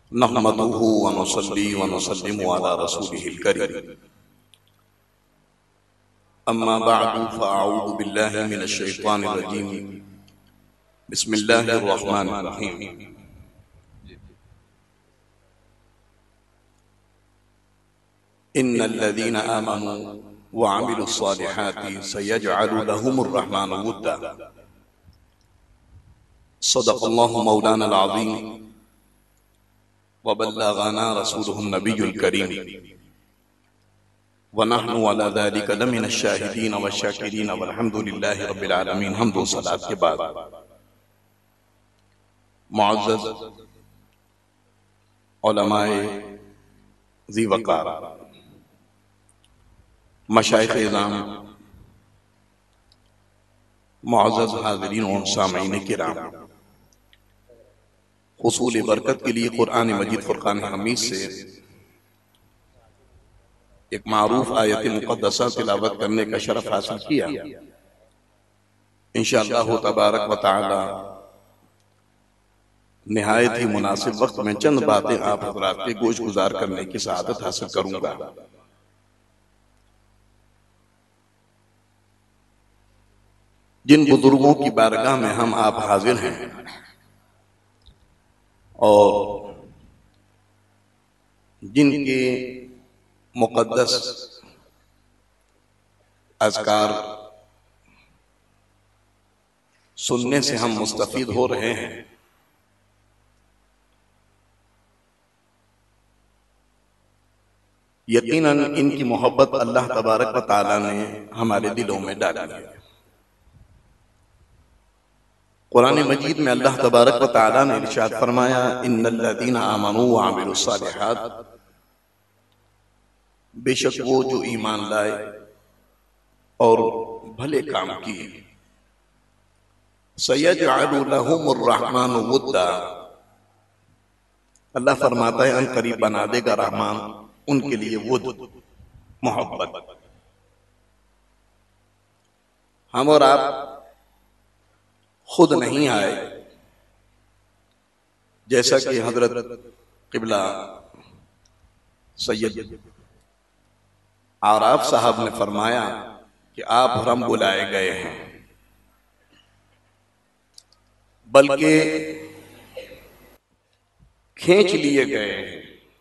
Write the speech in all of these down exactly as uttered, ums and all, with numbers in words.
नहमदुहु व नुसल्ली व नुसल्लिमु अला रसूलिहिल करीम। अम्मा बअदु फ़अऊज़ु बिल्लाहि मिनश शैतानिर रजीम। बिस्मिल्लाहिर रहमानिर रहीम। इन्नल लज़ीना आमनू व अमिलुस सालिहाति सयजअलु लहुमुर रहमानु वुद्दा। सदक़ल्लाहु मौलानल अज़ीम व बल्लगना रसूलुहुन नबियुल करीम व नहनु अला ज़ालिका लमिनश शाहिदीन व शाकिरीन वल्हम्दुलिल्लाहि रब्बिल आलमीन। हम्द व सलात के बाद मुअज़्ज़ज़ उलमाए ज़ी वक़ार, मशाइख़-ए-इज़ाम, मुअज़्ज़ज़ हाज़िरीन व सामईन किराम, हुसूल बरकत के लिए कुरान मजीद फुरक़ान हमीद से एक मारूफ आयत मुक़द्दसा तिलावत करने का शरफ हासिल किया। इंशाअल्लाह तबारक व तआला निहायत ही मुनासिब वक्त में चंद बातें आप हज़रात के गोश गुजार करने की सआदत हासिल करूंगा। जिन बुजुर्गों की बारगाह में हम आप हाजिर हैं और जिनके मुक़द्दस अज़कार सुनने से हम मुस्तफ़ीद हो रहे हैं, यकीनन इनकी मोहब्बत अल्लाह तबारक व तआला ने हमारे दिलों में डाली है। कुरान मजीद में अल्लाह तबारक व तआला ने इरशाद फरमाया, इन्नल लज़ीना आमनू व अमिलुस सालिहात, बेशक वो जो ईमान लाए और भले काम किए, सयजअलु लहुमुर रहमानु वुद्दा, अल्लाह फरमाता है अन करीब बना देगा रहमान उनके लिए वुद, मोहब्बत। हम और आप खुद नहीं आए, जैसा कि हजरत क़िबला सैयद आराफ साहब ने फरमाया कि आप हम बुलाए गए हैं, बल्कि खींच लिए गए हैं।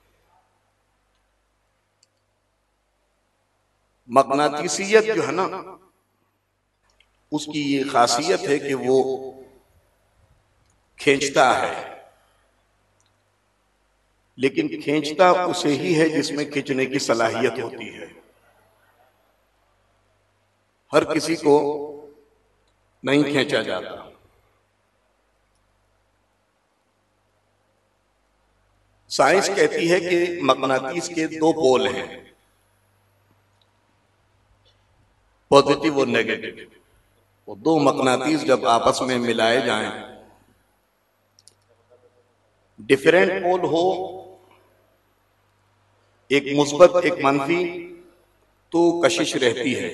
मक़नातीसियत जो है ना, उसकी ये खासियत है कि वो खींचता है, लेकिन खींचता उसे ही है जिसमें खींचने की सलाहियत होती है। हर किसी को नहीं खींचा जाता। साइंस कहती है कि मक़नातीस के दो पोल हैं, पॉजिटिव और नेगेटिव। वो दो मक़नातीस जब आपस में मिलाए जाएं, डिफरेंट पोल हो, एक मुस्बत एक मनफी, तो कशिश रहती है,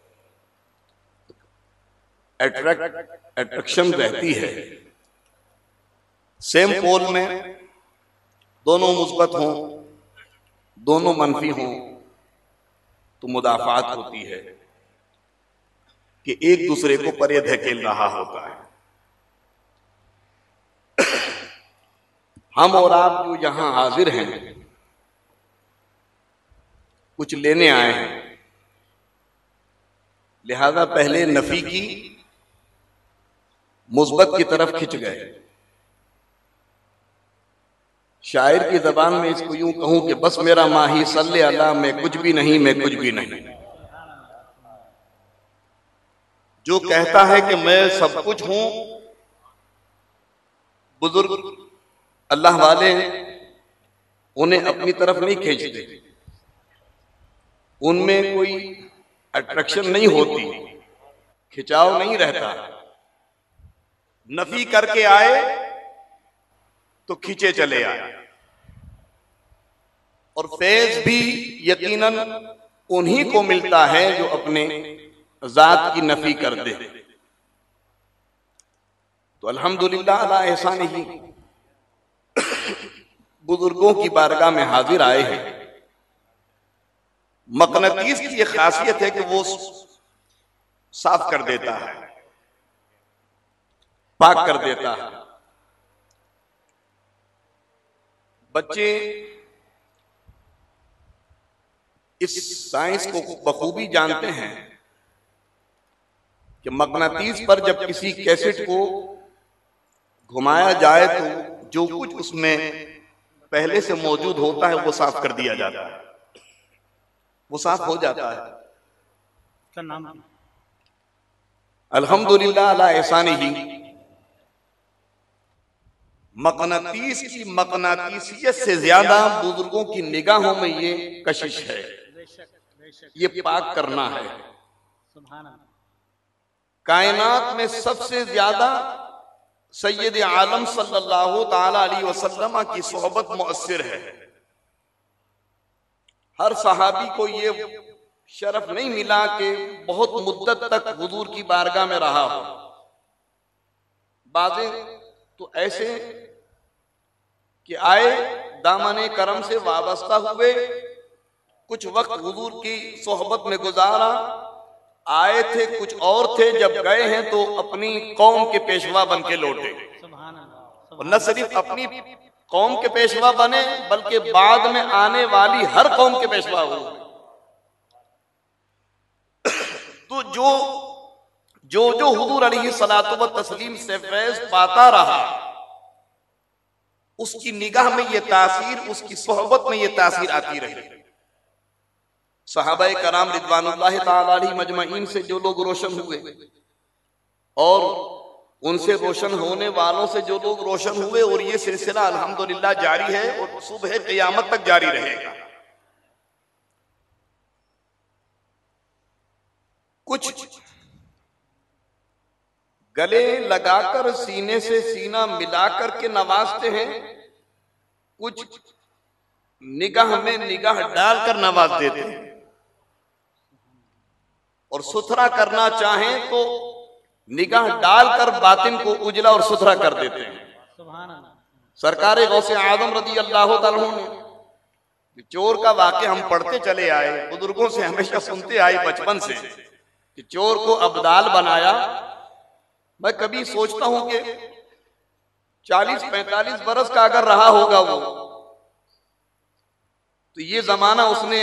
अट्रैक्ट अट्रैक्शन रहती है। सेम पोल में दोनों मुस्बत हों, दोनों मनफी हों, तो मुदाफ़ात होती है कि एक दूसरे को परे धकेल रहा होता है। हम और आप जो यहां हाजिर हैं, कुछ लेने आए हैं, लिहाजा पहले नफी की मुस्बत की तरफ खिंच गए। शायर की जबान में इसको यूं कहूं कि बस मेरा माही सल्ले अला, मैं कुछ भी नहीं, मैं कुछ भी नहीं। जो कहता है कि मैं सब कुछ हूं, बुजुर्ग अल्लाह वाले उन्हें अपनी तरफ नहीं खींचते, उनमें कोई अट्रैक्शन नहीं होती, खिंचाव नहीं रहता। नफी करके आए तो खींचे चले आए। और फैज भी यकीनन उन्हीं को मिलता है जो अपने जात की नफी कर दे। तो अल्हम्दुलिल्लाह अला एहसानिही, बुजुर्गों की बारगाह में हाजिर आए हैं। मकनतीस की एक खासियत है कि वो साफ कर देता है, पाक कर देता है। बच्चे इस साइंस को बखूबी जानते हैं कि मकनातीस पर जब किसी कैसेट को घुमाया जाए तो जो कुछ उसमें पहले से मौजूद होता है वो साफ कर दिया जाता है, वो साफ हो जाता है। क्या नाम? अल्हम्दुलिल्लाह अला एहसानी ही मकनातीस की मकनातीसियत से ज्यादा बुजुर्गों की निगाहों में ये कशिश है, ये पाक करना है। कायनात में सबसे ज्यादा सैयद आलम सल्लल्लाहु ताला अलैहि वसल्लम की सोहबत मुअस्सिर है। हर सहाबी को ये शरफ नहीं मिला कि बहुत मुद्दत तक हुजूर की बारगाह में रहा हो। बाज़े तो ऐसे कि आए दामने करम से वाबस्ता हुए, कुछ वक्त हुजूर की सोहबत में गुजारा, आए थे कुछ और थे, जब गए हैं तो अपनी कौम के पेशवा बन के लौटे। और न सिर्फ अपनी कौम के पेशवा बने बल्कि बाद में आने वाली हर कौम के पेशवा हो। तो जो जो जो हुजूर अलैहि सलातो व तस्लीम से फैज पाता रहा, उसकी निगाह में ये तासीर, उसकी सोहबत में ये तासीर आती रही। सहाबाए कराम रिदवानुल्लाह ताला अलैहिम मजमईन से जो लोग रोशन हुए और उनसे रोशन होने वालों से जो लोग रोशन हुए, और ये सिलसिला अल्हम्दुलिल्लाह जारी है और सुबह क़यामत तक जारी रहेगा। कुछ गले लगाकर सीने से सीना मिलाकर के नवाजते हैं, कुछ निगाह में निगाह डालकर नवाज देते हैं, और सुथरा करना चाहें तो निगाह डालकर बातिन को उजला और सुथरा कर देते हैं। सरकार गौसे आजम रदी अल्लाह ताला ने चोर का वाक़या हम पढ़ते चले आए, बुजुर्गों से हमेशा सुनते आए बचपन से कि चोर को अब्दाल बनाया। मैं कभी सोचता हूं कि चालीस पैंतालीस बरस का अगर रहा होगा वो, तो ये जमाना उसने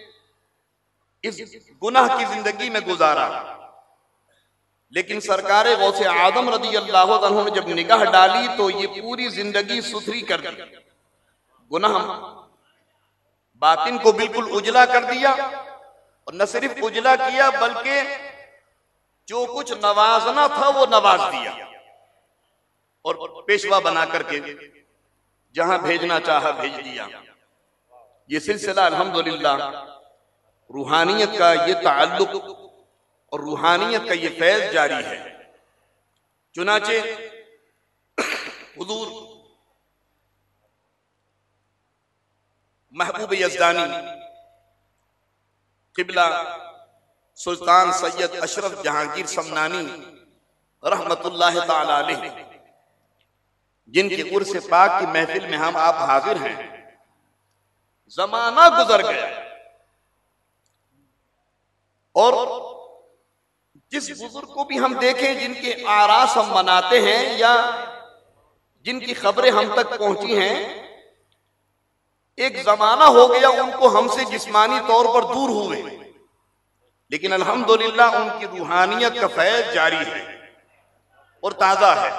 इस गुनाह की जिंदगी में गुजारा। लेकिन सरकार गौसे आदम रदी अल्लाह तआला ने जब निगाह डाली तो ये पूरी जिंदगी सुथरी कर दी, गुनाह बातिन को बिल्कुल उजला कर दिया। और न सिर्फ उजला किया बल्कि जो कुछ नवाजना था वो नवाज दिया, और पेशवा बना करके जहां भेजना चाहा भेज दिया। ये सिलसिला अल्हम्दुलिल्लाह रूहानियत का ये ताल्लुक और रूहानियत का ये फैज जारी है। चुनाचे हुजूर महबूब यज़दानी क़िबला सुल्तान सैयद अशरफ जहांगीर समनानी रहमतुल्लाह ताला अलैह, जिनके उर्स पाक की महफिल में हम आप हाजिर हैं, जमाना गुजर गया और जिस बुजुर्ग को भी हम देखें जिनके आरास हम मनाते हैं या जिनकी खबरें हम तक पहुंची हैं, एक जमाना हो गया उनको हमसे जिस्मानी तौर पर दूर हुए, लेकिन अल्हम्दुलिल्लाह उनकी रूहानियत का फैज जारी है और ताजा है।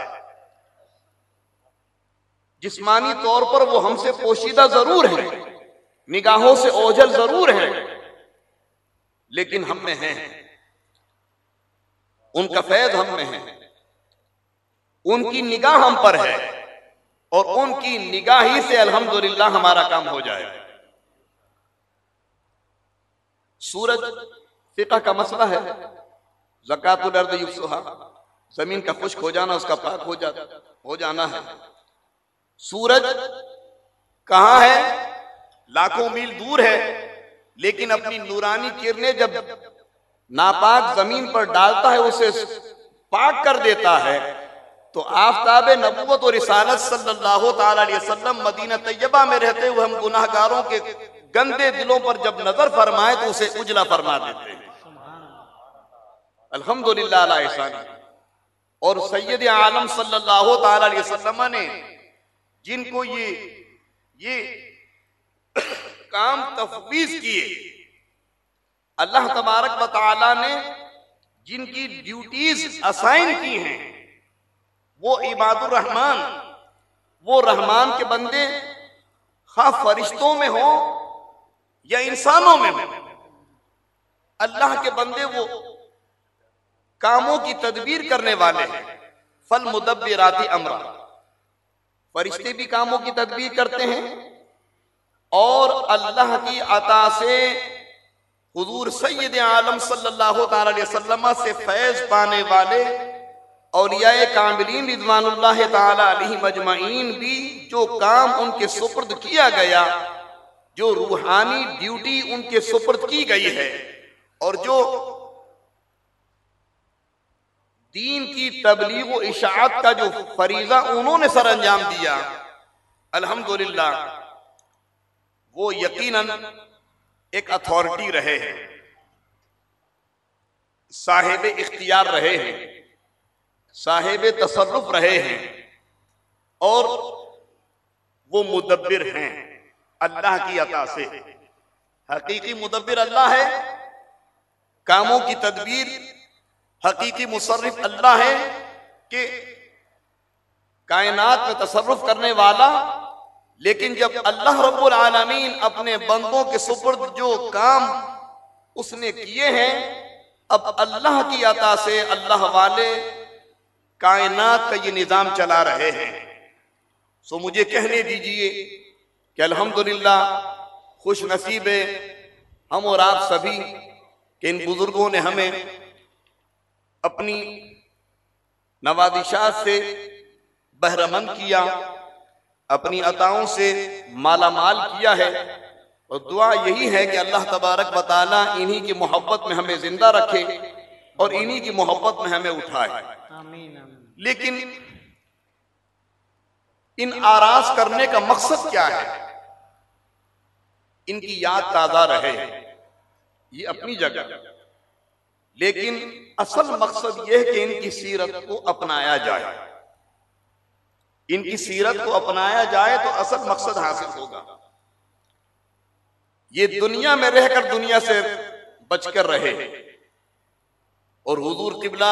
जिस्मानी तौर पर वो हमसे पोशीदा जरूर है, निगाहों से ओझल जरूर है, लेकिन हम में है, उनका फैज हम में है, उनकी निगाह हम पर है, और उनकी निगाह ही से अल्हम्दुलिल्लाह हमारा काम हो जाए। सूरज फिक़ह का मसला है, ज़कातुल अर्द युफ्सुहा, जमीन का खुश्क हो जाना, उसका पाक हो जा हो जाना है। सूरज कहां है? लाखों मील दूर है, लेकिन अपनी नूरानी किरणें जब नापाक जमीन पर डालता है उसे पाक कर देता है। तो आफ्ताब नबूवत और रिसालत सल्लल्लाहु ताला अलैहि वसल्लम मदीना तैयबा में रहते हुए हम गुनाहगारों के गंदे दिलों पर जब नजर फरमाए तो उसे उजला फरमा देते हैं। अल्हम्दुलिल्लाह अला ihसानी। और सैयद आलम सल्लल्लाहु ताला अलैहि वसल्लम ने जिनको ये ये काम तफवीज किए, अल्लाह तबारक व तआला ने जिनकी ड्यूटीज असाइन की हैं, वो इबादुर रहमान, वो रहमान के बंदे खा फरिश्तों में हो या इंसानों में हो, अल्लाह के बंदे वो कामों की तदबीर करने वाले हैं। फल मुदब्बिराती अमरा, फरिश्ते भी कामों की तदबीर करते हैं और अल्लाह की अता से हुजूर सैयद आलम सल्लल्लाहु ताला अलैहि वसल्लम से फैज पाने वाले औलियाए कामिलीन रिज़वानुल्लाह ताला अलैहिम अजमाइन भी जो काम उनके सुपुर्द किया गया, जो रूहानी ड्यूटी उनके सुपुर्द की गई है और जो दीन की तबलीग व इशाअत का जो फरीजा उन्होंने सर अंजाम दिया, अल्हम्दुलिल्लाह वो यकीनन एक अथॉरिटी रहे हैं, साहिब इख्तियार रहे हैं, साहिब तसर्रुफ रहे हैं और वो मुदब्बिर हैं अल्लाह की अता से। हकीकी मुदब्बिर अल्लाह है, कामों की तदबीर हकीकी मुसर्रिफ अल्लाह है कि कायनात में तसर्रुफ करने वाला। लेकिन जब अल्लाह रब्बुल आलमीन अपने बंदों के सुपुर्द जो काम उसने किए हैं, अब अल्लाह की अता से अल्लाह वाले कायनात का ये निजाम चला रहे हैं। सो मुझे कहने दीजिए कि अल्हम्दुलिल्लाह खुश नसीब है हम और आप सभी कि इन बुजुर्गों ने हमें अपनी नवादिशात से बहरमंद किया, अपनी अताओं से मालामाल किया है। और दुआ यही है कि अल्लाह तबारक व तआला इन्हीं की मोहब्बत में हमें जिंदा रखे और इन्हीं की मोहब्बत में हमें उठाए। आमीन। लेकिन इन आराज करने का मकसद क्या है? इनकी याद ताजा रहे, ये अपनी जगह, लेकिन असल मकसद यह है कि इनकी सीरत को अपनाया जाए। इनकी सीरत को अपनाया जाए तो असल मकसद हासिल होगा। ये दुनिया में रहकर दुनिया से बचकर रहे और हुजूर किबला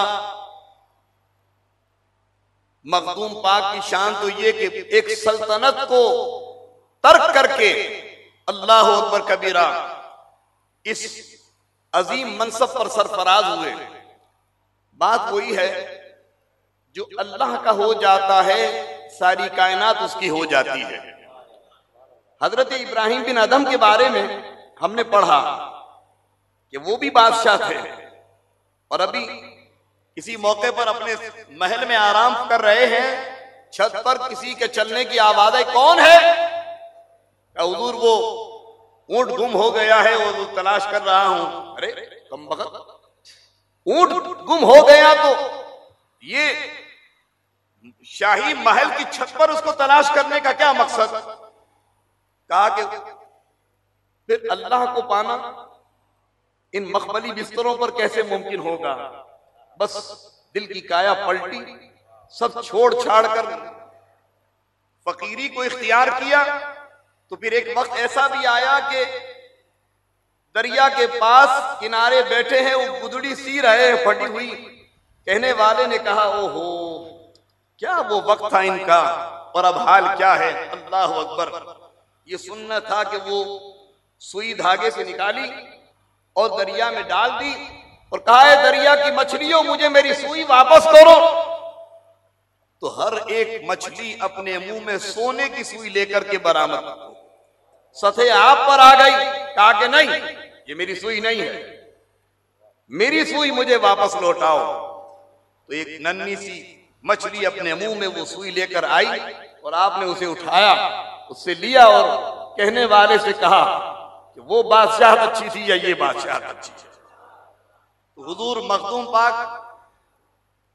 मखदूम पाक की शान तो ये कि एक सल्तनत को तर्क करके अल्लाह अकबर कबीरा इस अजीम मनसब पर सरफराज हुए। बात वही है जो अल्लाह का हो जाता है सारी कायनात उसकी हो जाती है। हजरत इब्राहिम बिन अदम के बारे में हमने पढ़ा कि वो भी बादशाह थे और अभी किसी मौके पर अपने महल में आराम कर रहे हैं, छत पर किसी के चलने की आवाज आई, कौन है? हुजूर वो ऊंट गुम हो गया है, वो तलाश कर रहा हूं। अरे कम बखत, ऊंट गुम हो गया तो ये शाही महल की छत पर उसको तलाश करने का क्या मकसद? कहा कि फिर अल्लाह को पाना इन मखमली बिस्तरों पर कैसे मुमकिन होगा? बस दिल की काया पलटी, सब छोड़ छाड़ कर फकीरी को इख्तियार किया। तो फिर एक वक्त ऐसा भी आया कि दरिया के पास किनारे बैठे हैं, वो गुदड़ी सी रहे हैं फटी हुई। कहने वाले ने कहा, ओहो क्या वो वक्त था इनका और अब हाल क्या है। अल्लाह अकबर। ये सुनना था कि वो सुई धागे से निकाली और दरिया में डाल दी और कहा, है दरिया की मछलियों मुझे मेरी सुई वापस करो। तो हर एक मछली अपने मुंह में सोने की सुई लेकर के बरामद सतह आप पर आ गई। कहा कि नहीं, ये मेरी सुई नहीं है, मेरी सुई मुझे वापस लौटाओ। तो एक नन्ही सी मछली अपने मुंह में वो सुई लेकर आई और आपने उसे उठाया, उससे लिया और कहने वाले से कहा कि वो बादशाह अच्छी थी या ये बादशाह अच्छी थी। तो हुजूर मखदूम पाक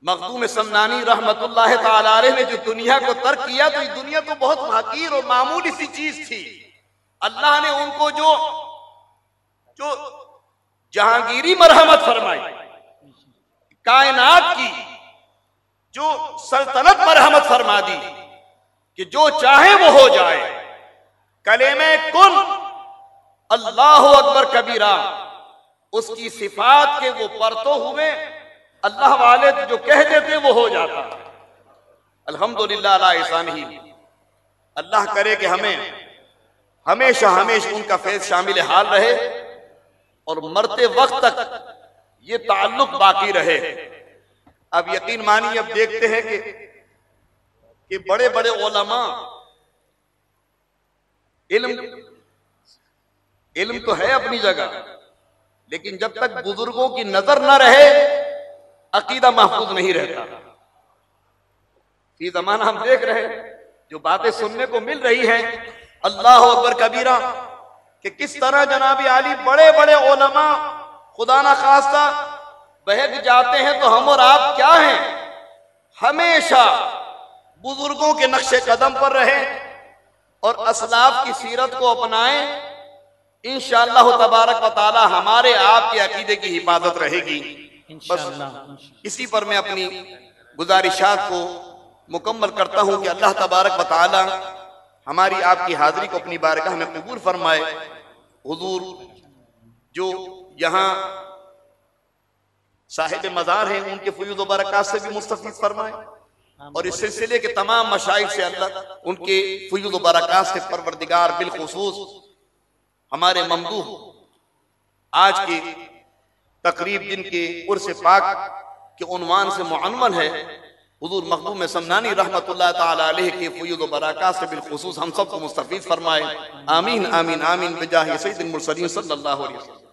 मखदूम समनानी रहमतुल्लाह ताला अलैह ने जो दुनिया को तर्क किया, तो ये दुनिया तो बहुत हकीर और मामूली सी चीज थी। अल्लाह ने उनको जो जो जहांगीरी मरहमत फरमाई, कायनात की जो सल्तनत मरहमत फरमा दी कि जो चाहे वो हो जाए, कलेमे कुन अल्लाहु अकबर कबीरा, उसकी सिफात के वो परतो हुए, अल्लाह वाले जो कह देते वो हो जाता। अल्हम्दुलिल्लाह अला ihसानिही। अल्लाह करे कि हमें हमेशा हमेशा उनका फैज़ शामिल हाल रहे और मरते वक्त तक ये ताल्लुक बाकी रहे। अब यकीन मानिए, अब देखते हैं कि कि बड़े बड़े उलमा, इल्म इल्म तो है अपनी जगह, लेकिन जब तक बुजुर्गों की नजर न रहे अकीदा महफूज नहीं रहता। ये जमाना हम देख रहे हैं, जो बातें सुनने को मिल रही है अल्लाह अकबर कबीरा, कि किस तरह जनाबी आली बड़े बड़े उलमा खुदा ना खास्ता बहक जाते हैं, तो हम और आप क्या हैं? हमेशा बुजुर्गों के नक्शे कदम पर रहे और असलाफ की सीरत को अपनाएं। इंशाअल्लाह तबारक व तआला हमारे आपके अकीदे की हिफाजत रहेगी। बस इसी पर मैं अपनी गुजारिशात को मुकम्मल करता हूं कि अल्लाह तबारक व तआला हमारी आपकी हाजिरी को अपनी बारगाह में कबूल फरमाए। हुजूर जो यहाँ साहिब मज़ार हैं, उनके फयूज़ व बरक़ात से भी मुस्तफ़ीद फरमाए और इस सिलसिले के तमाम मशाइख से अल्लाह उनके फयूज़ व बरक़ात से परवरदिगार बिलखुसूस हमारे ममदूह आज की तकरीब जिनके उर्स पाक के उन्वान से मुअन्वन है, हुजूर मखदूम समनानी रहमतुल्लाह ताला अलैह के फयूज़ व बरक़ात से बिलखुसूस हम सबको मुस्तफ़ीद फरमाए। आमीन आमीन आमीन बिजाह सय्यिदिल मुरसलीन सल्लल्लाहु अलैहि वसल्लम।